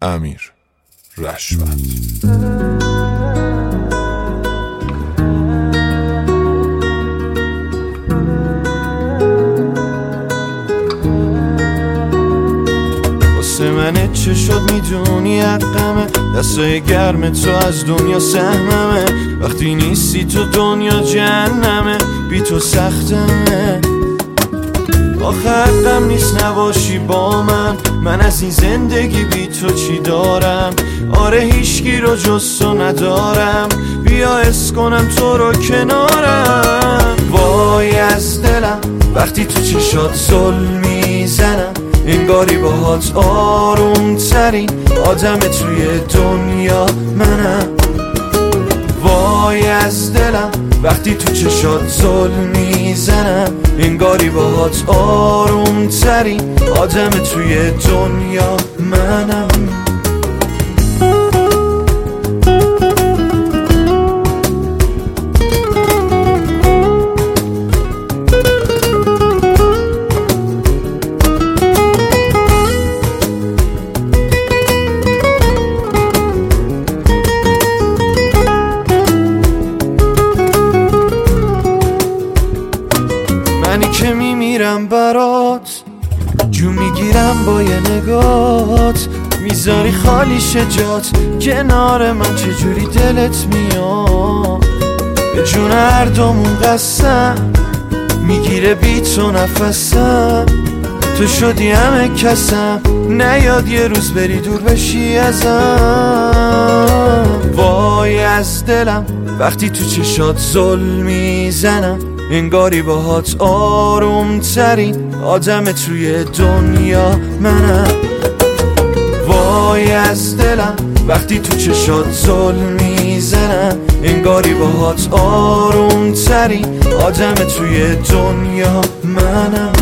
امیر رشوت. من چه شد میدونی حقمه، دستای گرم تو از دنیا سهممه، وقتی نیستی تو دنیا جهنمه، بی تو سختمه. آخه حقم نیست نباشی با من از این زندگی بی تو چی دارم؟ آره هیچکی رو جز تو ندارم، بیا حس کنم تو رو کنارم. وای از دلم وقتی تو چشات ظلم میزنم، انگاری باهات آروم ترین آدم توی دنیا منم. وای از دلم وقتی تو چشات ظلم میزنم، انگاری باهات آروم ترین آدم توی دنیا منم. منی که میمیرم برات، جو میگیرم با یه نگات، میذاری خالی جات کنار من، چجوری دلت میاد؟ به جون هر دومون قسم میگیره بی تو نفسم، تو شدی همه کسم، نیاد یه روز بری دور بشی ازم. وای از دلم وقتی تو چشات ظلم میزنم، انگاری باهات آروم ترین آدم توی دنیا منم. وای از دلم وقتی تو چشات ظلم میزنم، انگاری باهات آروم ترین آدم توی دنیا منم.